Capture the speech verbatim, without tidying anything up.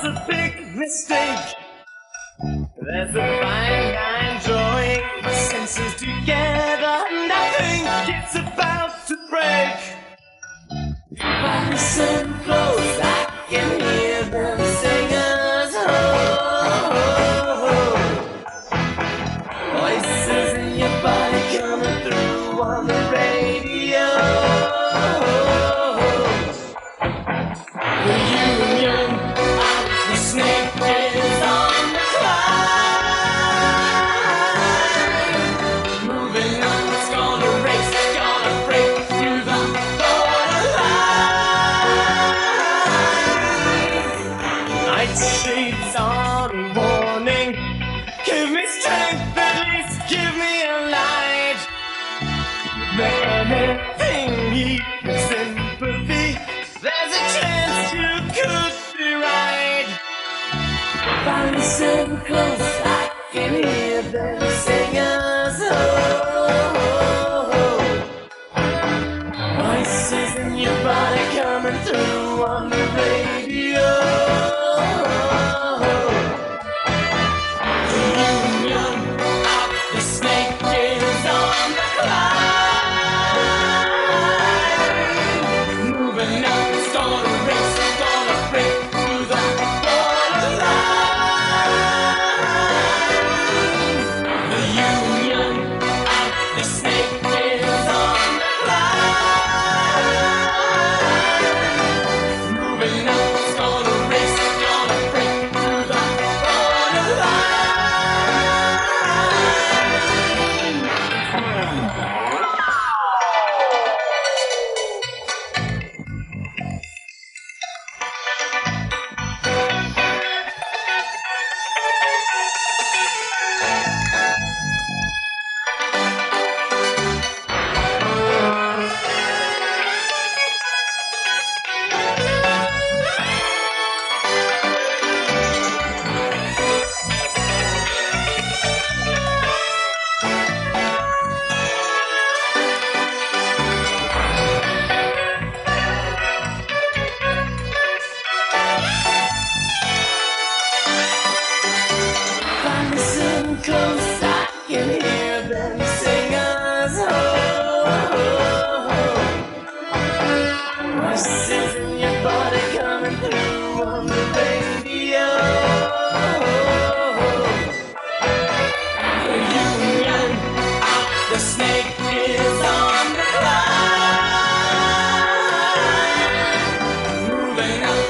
That's a big mistake. There's a fine line drawing my senses together, and I think it's about to break. If I listen close, I can hear them singers. Oh, oh, oh. Voices in your body coming through on the radio. The union of the snake is on the climb. Moving on, it's gonna race, it's gonna break through the borderline. Night shades on warning. Give me strength, at least give me a light. Anything even sympathy, there's a chance you could be right. If I listen close, I can hear them singers. Oh, oh, oh. Voices in your body coming through on the radio. The union of the snake is on the climb. Moving up, it's gonna race, it's gonna break through the borderline. The union of the snake is on the climb. Moving up, it's gonna race, it's gonna break through the borderline. If I listen close, I can hear them singers. Oh, oh, oh. Voices in your body coming through on the radio. The union of the snake is on the climb. Moving up,